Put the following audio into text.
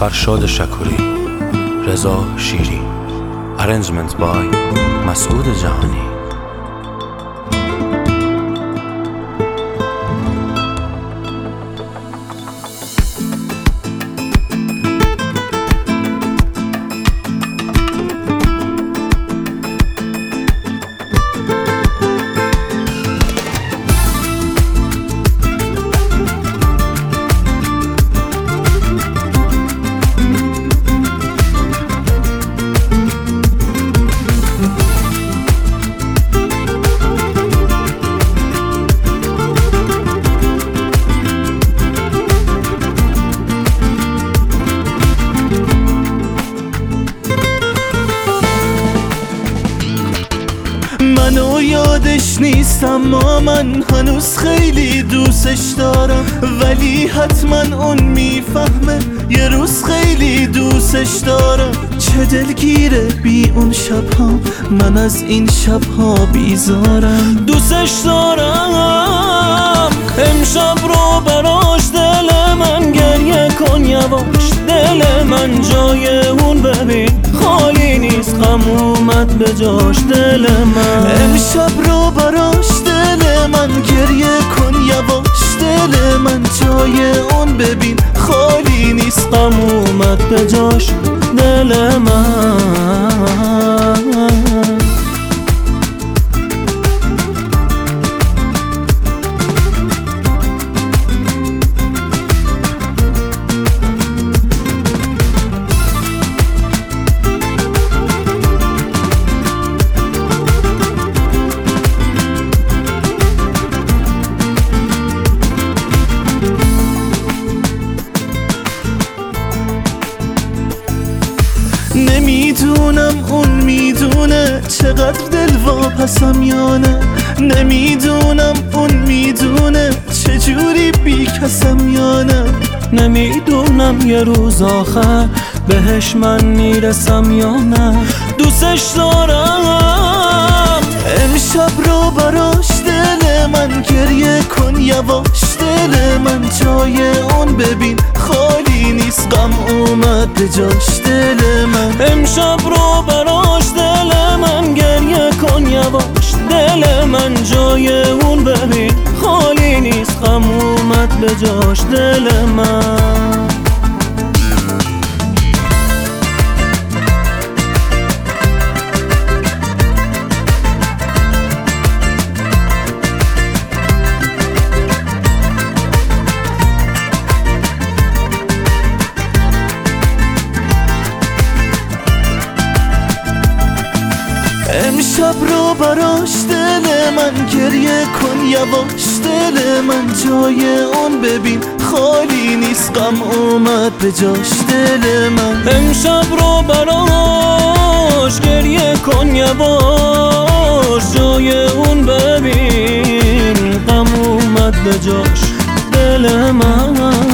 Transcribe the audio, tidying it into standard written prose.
فرشاد شکوری، رضا شیری. Arrangement by مسعود جهانی. منو یادش نیست اما من هنوز خیلی دوستش دارم، ولی حتما اون میفهمه یه روز خیلی دوستش دارم. چه دلگیره بی اون شبها، من از این شبها بیزارم. دوستش دارم امشب رو براش، دل من گریه کن یواش، دل من جای اون ببین خالی نیست، غم اومد به جاش. دل من امشب رو براش، دل من گریه کن یواش، دل من جای اون ببین خالی نیست، غم اومد به جاش. دل من نمیدونم اون میدونه چقدر دل واپسم یا نه، نمیدونم اون میدونه چجوری بی کسم یا نه، نمیدونم یه روز آخر بهش من میرسم یا نه. دوستش دارم امشب رو براش، دل من گریه کن یواش، دل من جای اون ببین خالی نیست، غم اومد به جاش. دل من امشب رو براش، دل من گریه کن یواش، دل من جای اون ببین خالی نیست، غم اومد به جاش. دل من امشب رو براش، دل من گریه کن یواش، دل من جای اون ببین خالی نیست، غم اومد به جاش. دل من امشب رو براش، گریه کن یواش، جای اون ببین غم اومد به جاش. دل من